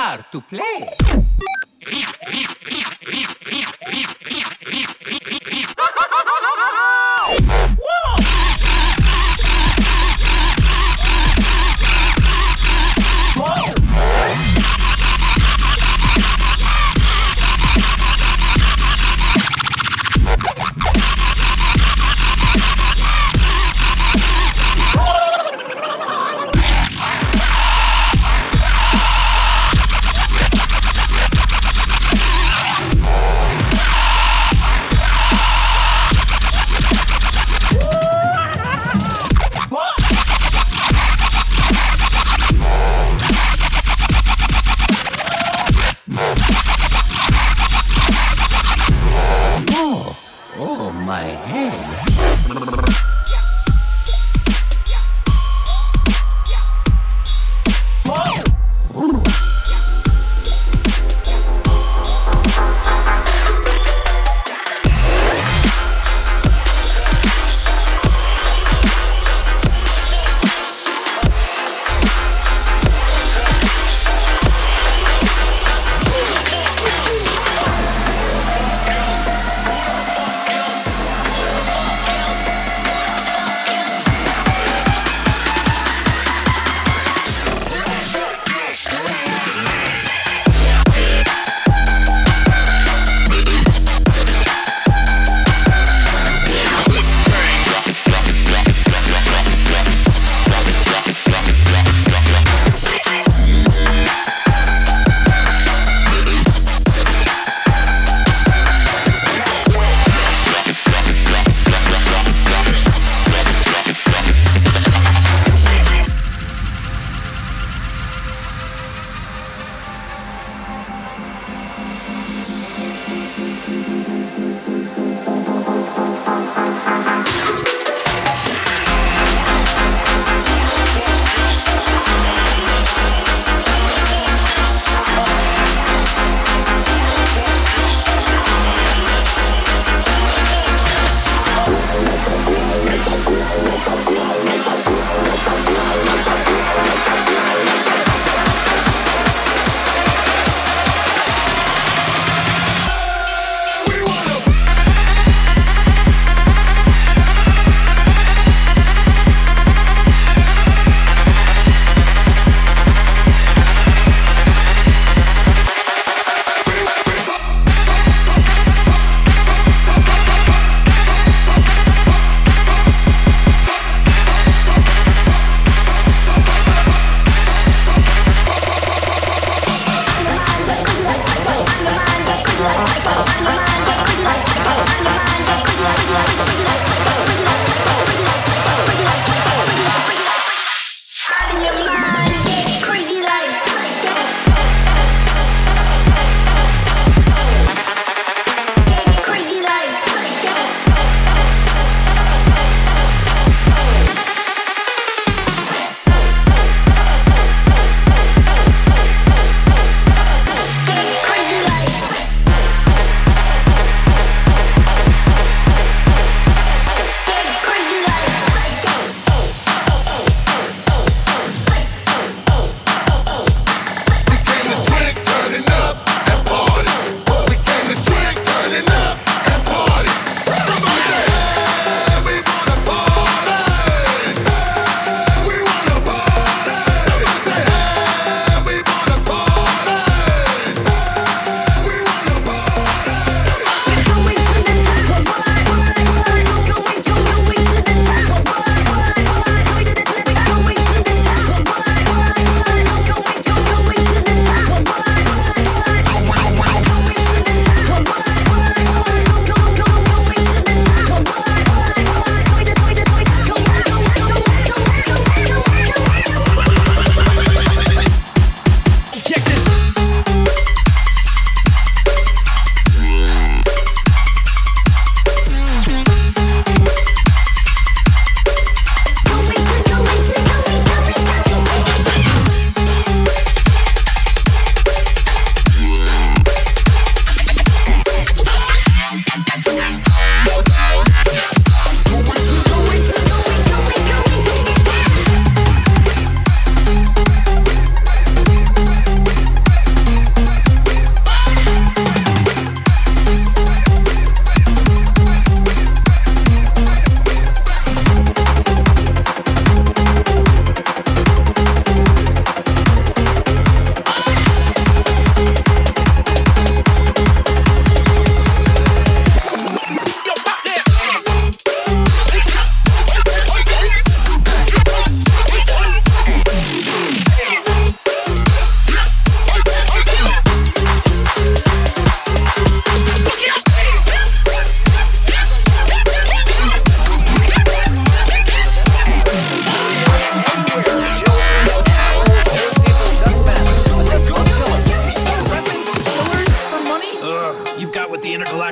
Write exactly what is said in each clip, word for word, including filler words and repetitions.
guitar to play. Oh, my head.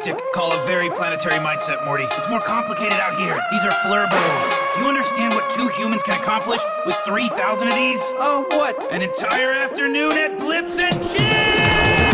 tactic call a very planetary mindset, Morty. It's more complicated out here. These are flurbos. Do you understand what two humans can accomplish with three thousand of these? Oh, what? An entire afternoon at Blips and Chips!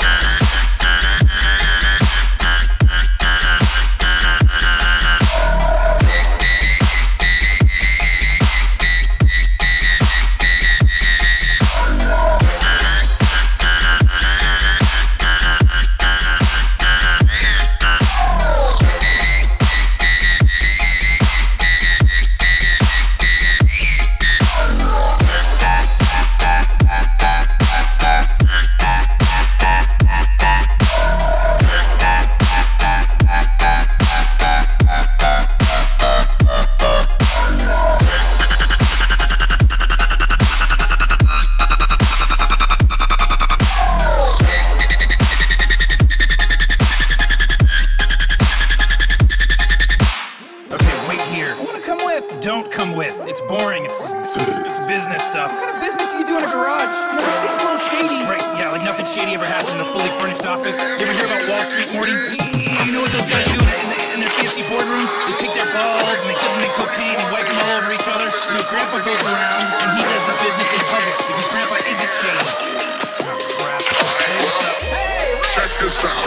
Don't come with. It's boring. It's, it's it's business stuff. What kind of business do you do in a garage? You know, it seems a little shady. Right, yeah, like nothing shady ever happens in a fully furnished office. You ever hear about Wall Street, Morty? You know what those guys do in, the, in their fancy boardrooms? They take their balls and they dip them in cocaine and wipe them all over each other. You know, Grandpa goes around and he does the business in public because Grandpa isn't shady. Oh, crap. Hey, what's up? Hey, Rick! Check this out.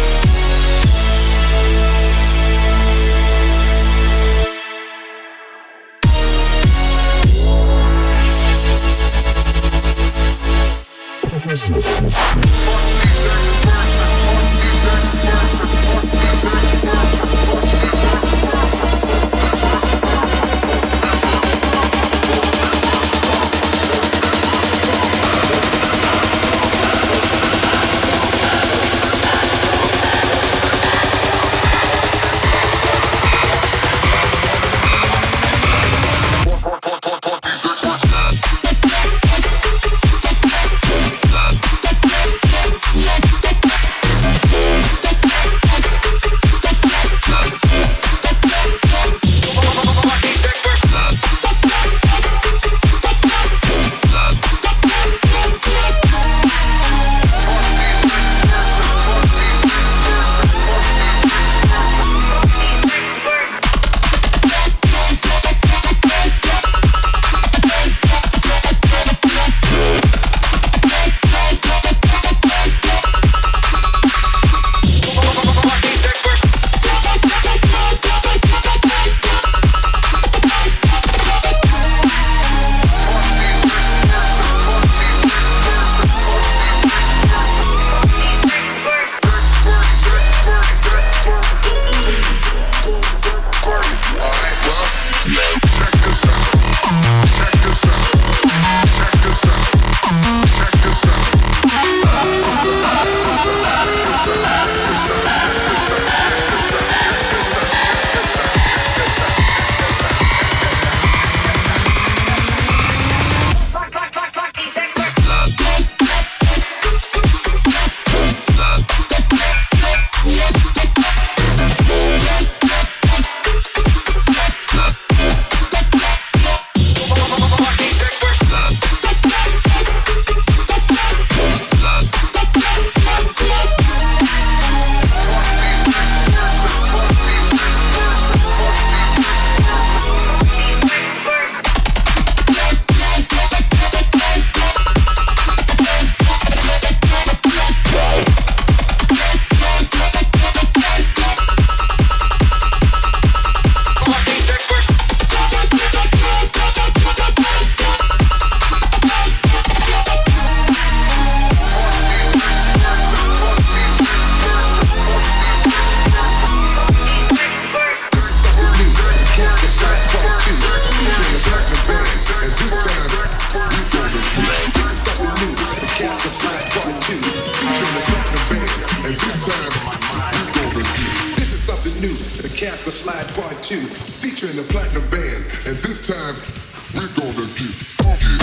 Casper Slide Part two, featuring the Platinum Band, and this time we're gonna get funky.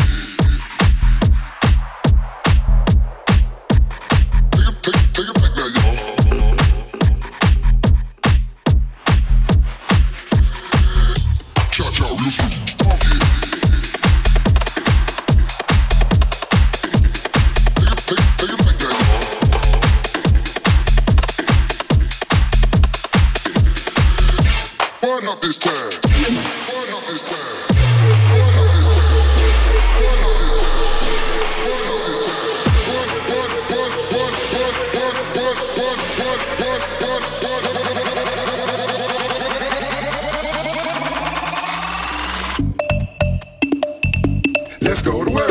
Take it, take it, take it back now, y'all. Cha-cha, real funky. Take it, take it, take it back now, y'all. up this time. Burn up this time. Burn up this time. Burn up this time. Burn up this time. Burn, burn, burn, burn, burn, burn, burn, burn, burn, burn, burn, burn. Let's go to work.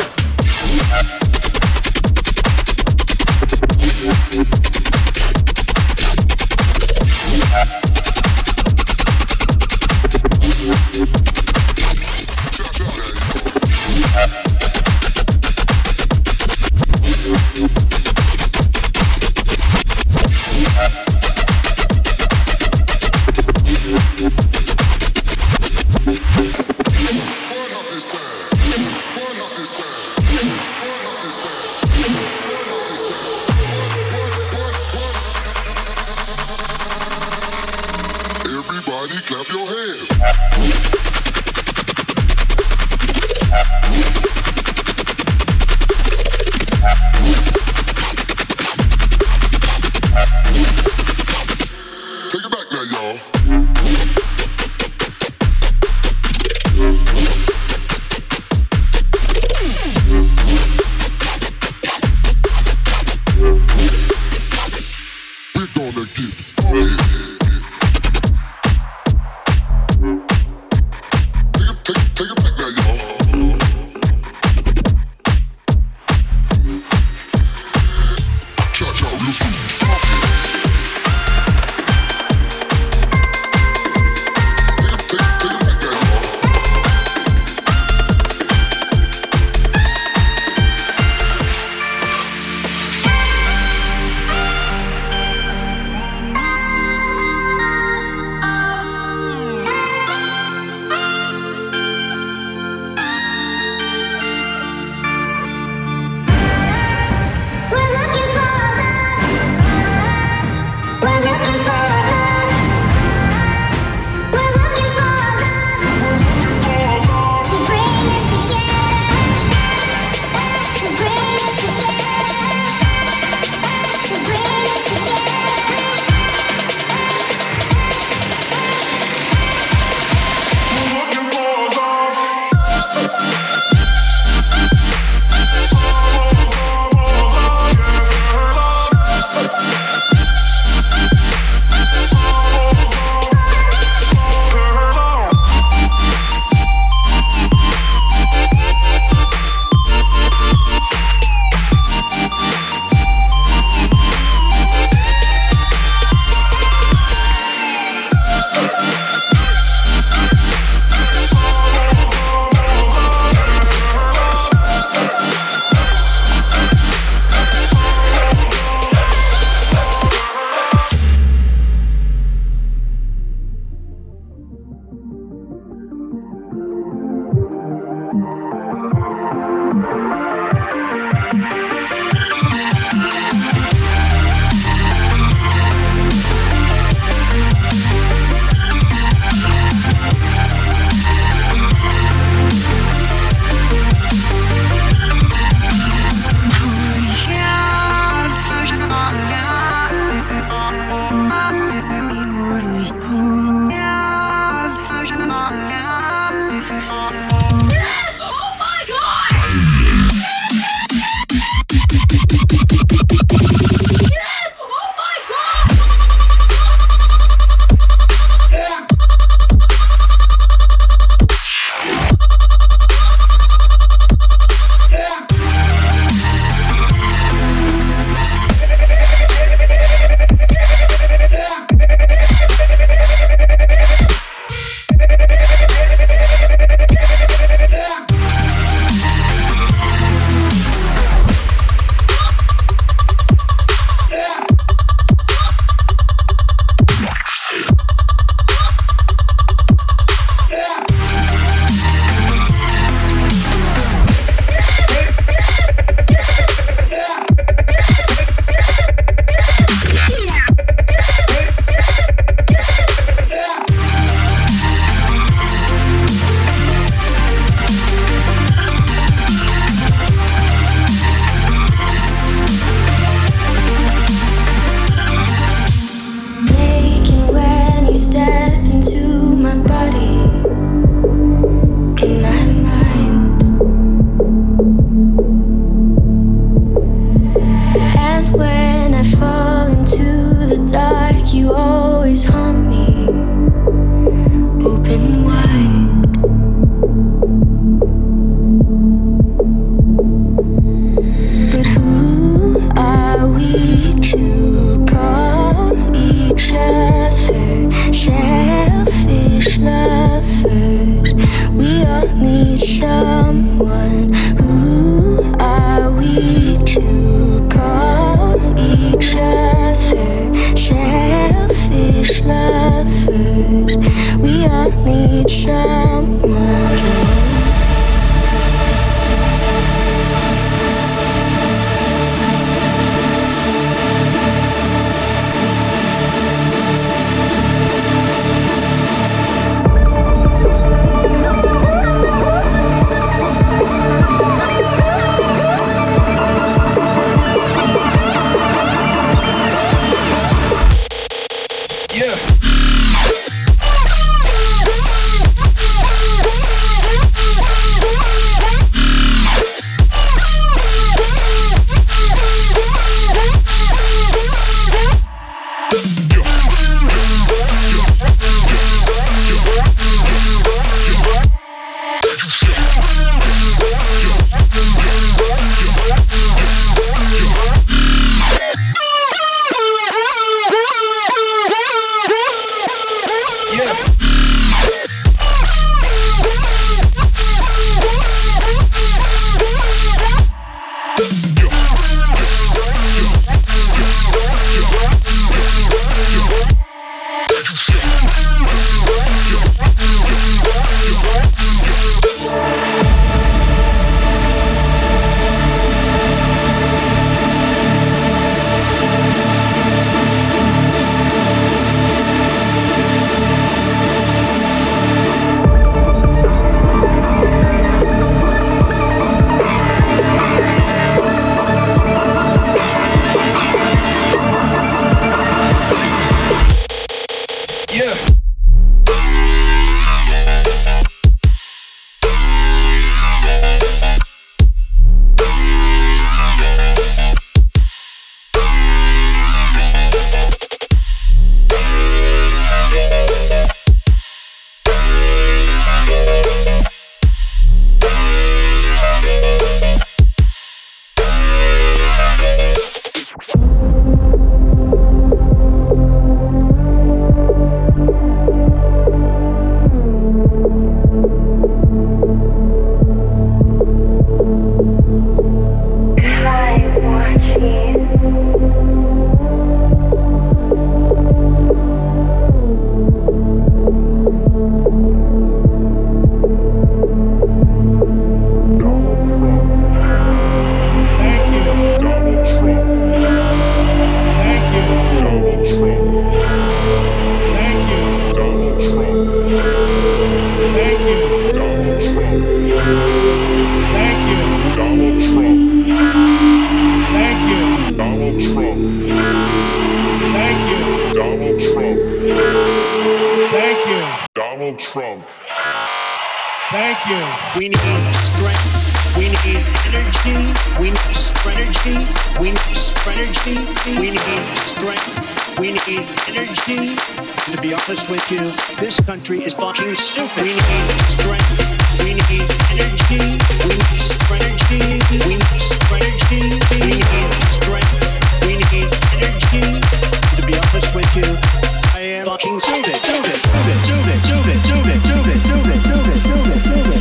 Donald Trump. Thank you. Donald Trump. Thank you. Donald Trump. Thank you. We need strength. We need energy. We need energy. We need energy. We need strength. We need energy. To be honest with you, this country is fucking stupid. We need strength. We need energy. We need energy. We need energy. We need strength. We need energy. To be honest with you, I am fucking stupid. Stupid. Stupid. Stupid. Stupid. Stupid. Stupid. Stupid. Stupid. Stupid.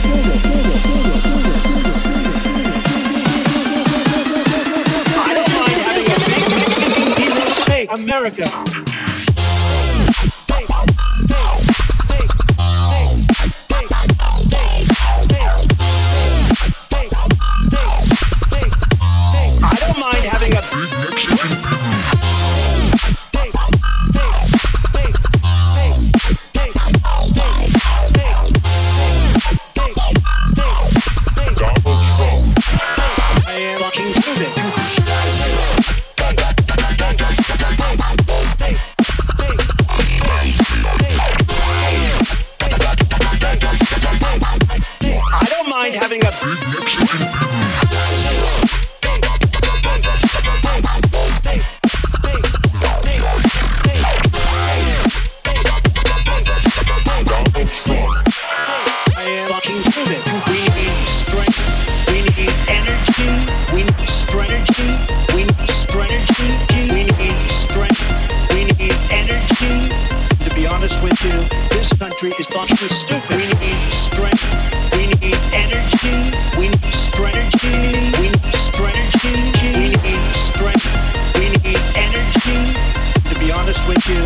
I don't mind having a big Mexican people say America. I don't mind having a big Mexican having a big Mexican I am fucking stupid. We need strength. We need energy. We need strategy. We need strategy. We need strength. We need energy. To be honest with you, this country is fucking stupid. We need strength. We need energy. We need strategy. We need strategy. We need strength. We need energy. To be honest with you.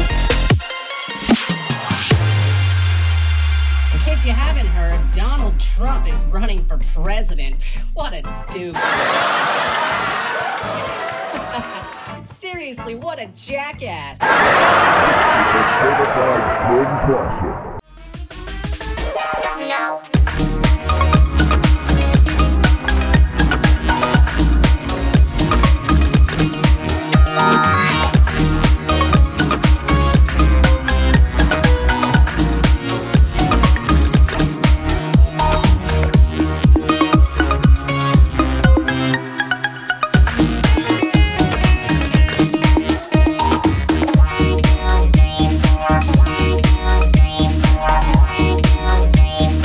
In case you haven't heard, Donald Trump is running for president. What a douche. Seriously, what a jackass. This is a certified good classic.